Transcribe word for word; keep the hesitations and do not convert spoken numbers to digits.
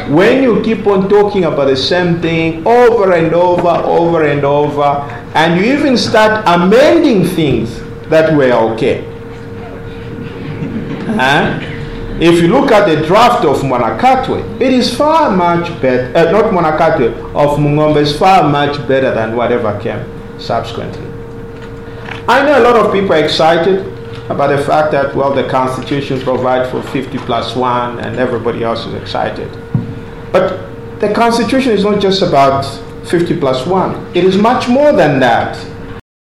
when you keep on talking about the same thing over and over, over and over, and you even start amending things that were okay. Huh? If you look at the draft of Mwanakatwe, it is far much better, uh, not Mwanakatwe, of Mungombe is far much better than whatever came subsequently. I know a lot of people are excited about the fact that, well, the Constitution provides for fifty plus one and everybody else is excited. But the Constitution is not just about fifty plus one. It is much more than that.